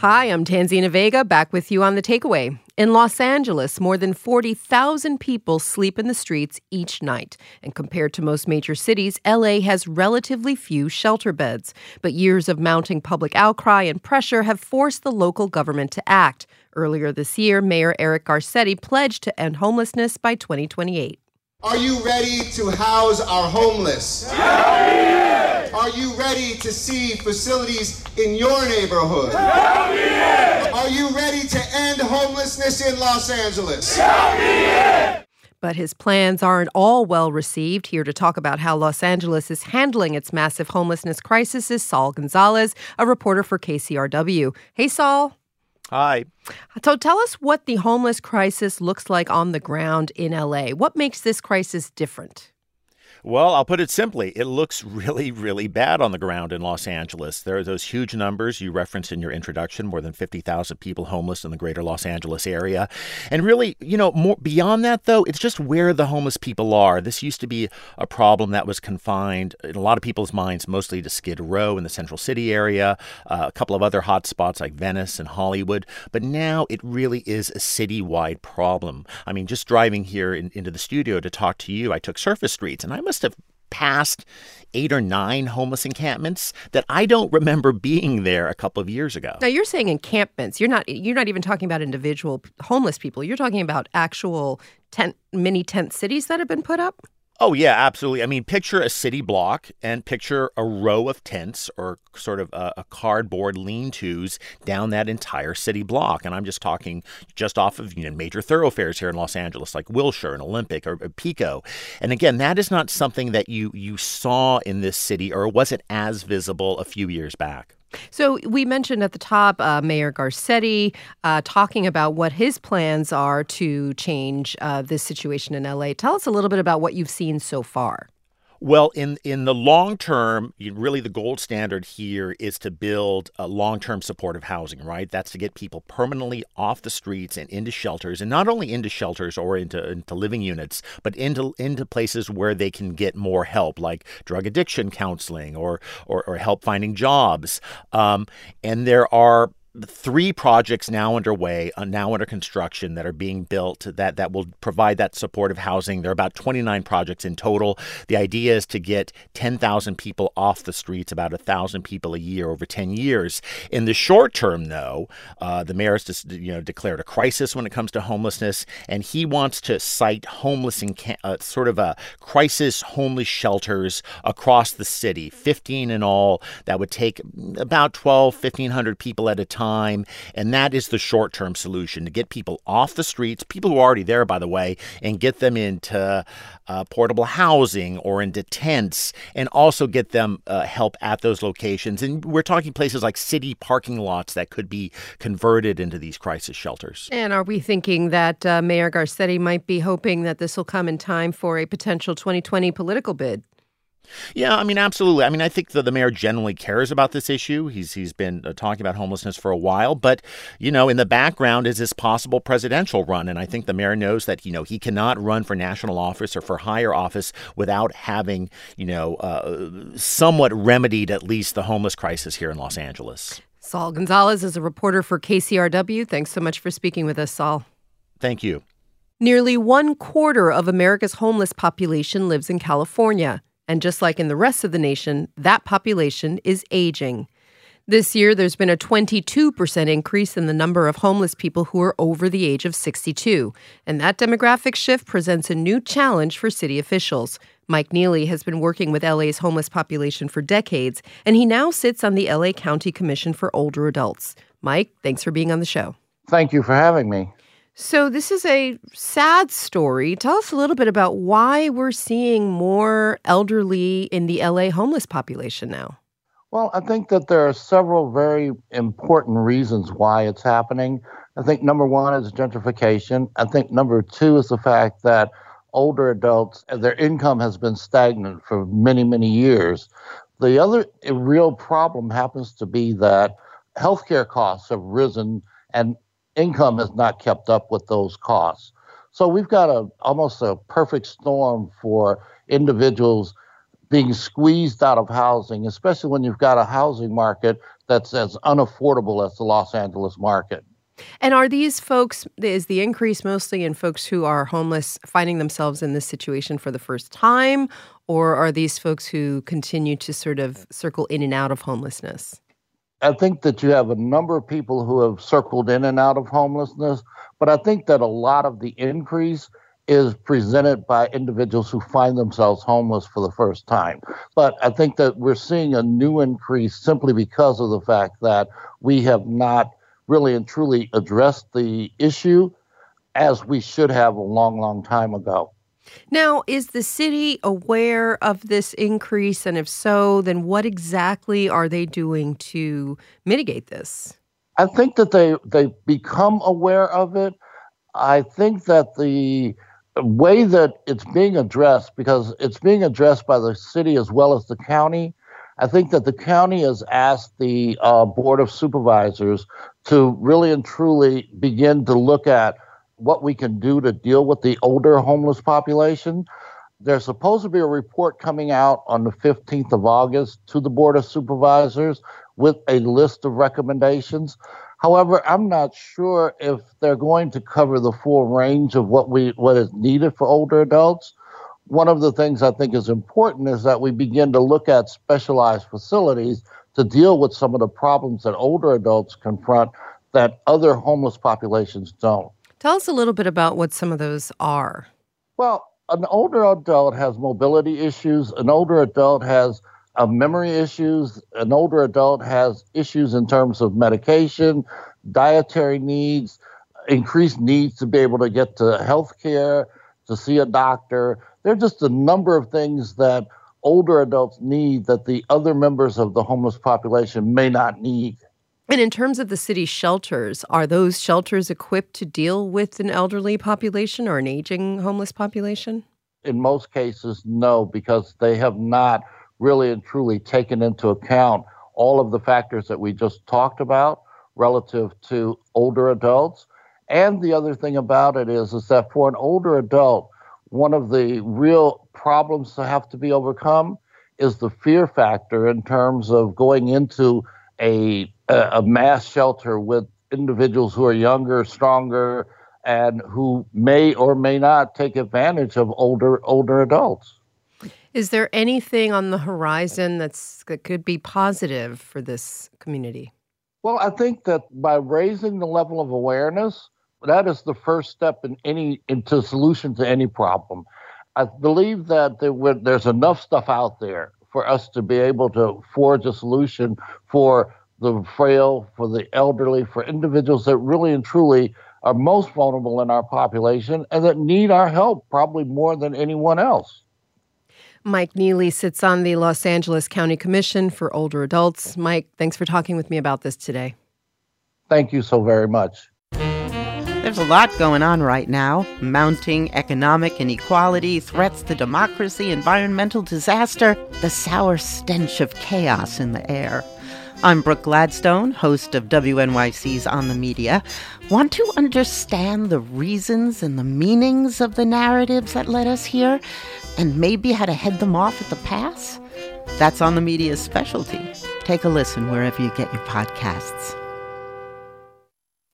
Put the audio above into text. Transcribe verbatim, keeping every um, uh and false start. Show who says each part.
Speaker 1: Hi, I'm Tanzina Vega, back with you on The Takeaway. In Los Angeles, more than forty thousand people sleep in the streets each night. And compared to most major cities, L A has relatively few shelter beds. But years of mounting public outcry and pressure have forced the local government to act. Earlier this year, Mayor Eric Garcetti pledged to end homelessness by twenty twenty-eight.
Speaker 2: Are you ready to house our homeless? Yeah. Are you ready to see facilities in your neighborhood? Yeah. Are you ready to end homelessness in Los Angeles? Yeah.
Speaker 1: But his plans aren't all well received. Here to talk about how Los Angeles is handling its massive homelessness crisis is Saul Gonzalez, a reporter for K C R W. Hey, Saul.
Speaker 3: Hi.
Speaker 1: So tell us what the homeless crisis looks like on the ground in L A. What makes this crisis different?
Speaker 3: Well, I'll put it simply. It looks really, really bad on the ground in Los Angeles. There are those huge numbers you referenced in your introduction, more than fifty thousand people homeless in the greater Los Angeles area. And really, you know, more beyond that, though, it's just where the homeless people are. This used to be a problem that was confined in a lot of people's minds, mostly to Skid Row in the Central City area, uh, a couple of other hot spots like Venice and Hollywood. But now it really is a citywide problem. I mean, just driving here in, into the studio to talk to you, I took surface streets, and I must have passed eight or nine homeless encampments that I don't remember being there a couple of years ago.
Speaker 1: Now, you're saying encampments. You're not you're not even talking about individual homeless people. You're talking about actual tent, mini tent cities that have been put up?
Speaker 3: Oh, yeah, absolutely. I mean, picture a city block and picture a row of tents or sort of a, a cardboard lean-tos down that entire city block. And I'm just talking just off of, you know, major thoroughfares here in Los Angeles, like Wilshire and Olympic or, or Pico. And again, that is not something that you you saw in this city, or wasn't as visible a few years back.
Speaker 1: So we mentioned at the top uh, Mayor Garcetti uh, talking about what his plans are to change uh, this situation in L A. Tell us a little bit about what you've seen so far.
Speaker 3: Well, in, in the long term, really the gold standard here is to build a long-term supportive housing, right? That's to get people permanently off the streets and into shelters, and not only into shelters or into, into living units, but into into places where they can get more help, like drug addiction counseling or or, or help finding jobs. Um, and there are three projects now underway, uh, now under construction, that are being built that, that will provide that supportive housing. There are about twenty-nine projects in total. The idea is to get ten thousand people off the streets, about one thousand people a year over ten years. In the short term, though, uh, the mayor has just, you know, declared a crisis when it comes to homelessness, and he wants to site homeless in uh, sort of a crisis homeless shelters across the city, fifteen in all, that would take about twelve, fifteen hundred people at a time. Time, and that is the short-term solution, to get people off the streets, people who are already there, by the way, and get them into uh, portable housing or into tents, and also get them uh, help at those locations. And we're talking places like city parking lots that could be converted into these crisis shelters.
Speaker 1: And are we thinking that uh, Mayor Garcetti might be hoping that this will come in time for a potential twenty twenty political bid?
Speaker 3: Yeah, I mean, absolutely. I mean, I think the, the mayor generally cares about this issue. He's he's been uh, talking about homelessness for a while. But, you know, in the background is this possible presidential run. And I think the mayor knows that, you know, he cannot run for national office or for higher office without having, you know, uh, somewhat remedied at least the homeless crisis here in Los Angeles.
Speaker 1: Saul Gonzalez is a reporter for K C R W. Thanks so much for speaking with us, Saul.
Speaker 3: Thank you.
Speaker 1: Nearly one quarter of America's homeless population lives in California. And just like in the rest of the nation, that population is aging. This year, there's been a twenty-two percent increase in the number of homeless people who are over the age of sixty-two. And that demographic shift presents a new challenge for city officials. Mike Neely has been working with L A's homeless population for decades, and he now sits on the L A County Commission for Older Adults. Mike, thanks for being on the show.
Speaker 4: Thank you for having me.
Speaker 1: So this is a sad story. Tell us a little bit about why we're seeing more elderly in the L A homeless population now.
Speaker 4: Well, I think that there are several very important reasons why it's happening. I think number one is gentrification. I think number two is the fact that older adults, their income has been stagnant for many, many years. The other real problem happens to be that healthcare costs have risen and income has not kept up with those costs. So we've got a almost a perfect storm for individuals being squeezed out of housing, especially when you've got a housing market that's as unaffordable as the Los Angeles market.
Speaker 1: And are these folks, is the increase mostly in folks who are homeless finding themselves in this situation for the first time, or are these folks who continue to sort of circle in and out of homelessness?
Speaker 4: I think that you have a number of people who have circled in and out of homelessness, but I think that a lot of the increase is presented by individuals who find themselves homeless for the first time. But I think that we're seeing a new increase simply because of the fact that we have not really and truly addressed the issue as we should have a long, long time ago.
Speaker 1: Now, is the city aware of this increase? And if so, then what exactly are they doing to mitigate this?
Speaker 4: I think that they, they become aware of it. I think that the way that it's being addressed, because it's being addressed by the city as well as the county, I think that the county has asked the uh, Board of Supervisors to really and truly begin to look at what we can do to deal with the older homeless population. There's supposed to be a report coming out on the fifteenth of August to the Board of Supervisors with a list of recommendations. However, I'm not sure if they're going to cover the full range of what we what is needed for older adults. One of the things I think is important is that we begin to look at specialized facilities to deal with some of the problems that older adults confront that other homeless populations don't.
Speaker 1: Tell us a little bit about what some of those are.
Speaker 4: Well, an older adult has mobility issues. An older adult has uh, memory issues. An older adult has issues in terms of medication, dietary needs, increased needs to be able to get to health care, to see a doctor. There are just a number of things that older adults need that the other members of the homeless population may not need.
Speaker 1: And in terms of the city shelters, are those shelters equipped to deal with an elderly population or an aging homeless population?
Speaker 4: In most cases, no, because they have not really and truly taken into account all of the factors that we just talked about relative to older adults. And the other thing about it is, is that for an older adult, one of the real problems that have to be overcome is the fear factor in terms of going into a a mass shelter with individuals who are younger, stronger, and who may or may not take advantage of older older adults.
Speaker 1: Is there anything on the horizon that's that could be positive for this community?
Speaker 4: Well, I think that by raising the level of awareness, that is the first step in any into solution to any problem. I believe that there were, there's enough stuff out there for us to be able to forge a solution for the frail, for the elderly, for individuals that really and truly are most vulnerable in our population and that need our help probably more than anyone else.
Speaker 1: Mike Neely sits on the Los Angeles County Commission for Older Adults. Mike, thanks for talking with me about this today.
Speaker 4: Thank you so very much.
Speaker 5: There's a lot going on right now. Mounting economic inequality, threats to democracy, environmental disaster, the sour stench of chaos in the air. I'm Brooke Gladstone, host of W N Y C's On the Media. Want to understand the reasons and the meanings of the narratives that led us here, and maybe how to head them off at the pass? That's On the Media's specialty. Take a listen wherever you get your podcasts.